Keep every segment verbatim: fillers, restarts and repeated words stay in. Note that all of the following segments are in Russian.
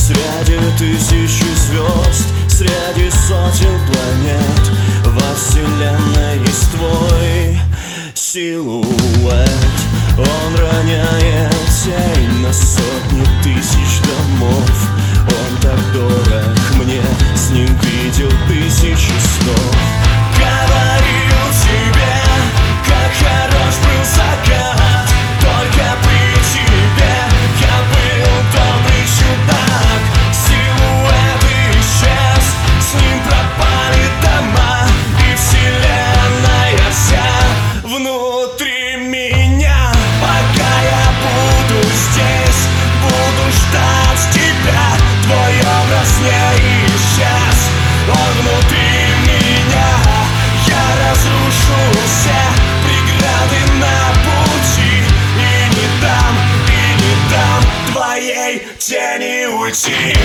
Среди тысячи звезд, среди сотен планет, во вселенной есть твой силуэт. Он роняет тень на сотни тысяч домов. Он так дорог мне, с ним видел тысячи снов. Говорил тебе, как хорош был закат, только при тебе я был добрый чудак. Силуэт исчез, с ним пропали дома, и вселенная вся внутри меня. Пока я буду здесь, буду ждать тебя. Твой образ не исчез, он внутри меня. Я разрушу все преграды на пути, и не дам, и не дам твоей тени уйти.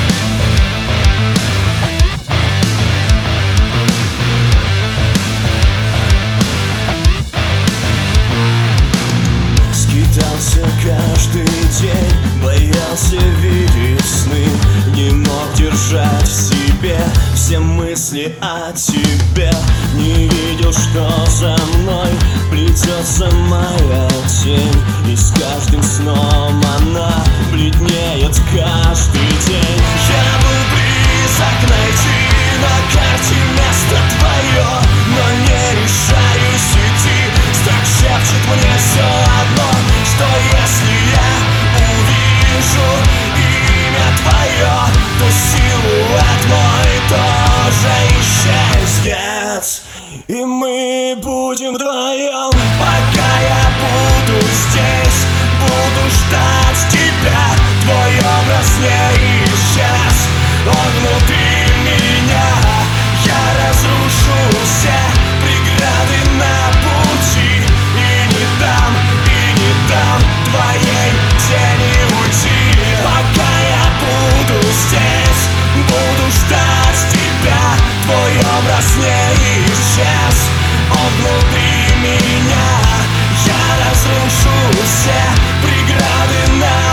Скитался каждый день, боялся видеть сны, не мог держать в себе все мысли о тебе. Не видел, что за мной плетется моя тень, и с каждым сном она бледнеет каждый день. Я был близок найти на карте место твое, но не решаюсь идти. Страх шепчет мне все одно, что если я увижу имя твое, то силуэт мой тоже исчезнет, и мы будем вдвоем. Пока я буду здесь, буду ждать тебя. Твой образ не исчез, он внутри меня. Я разрушу все преграды на пути, и не дам, и не дам твоей тени уйти. Пока я буду здесь, буду ждать тебя. Твой образ не исчез, он внутри меня. Я разрушу все преграды на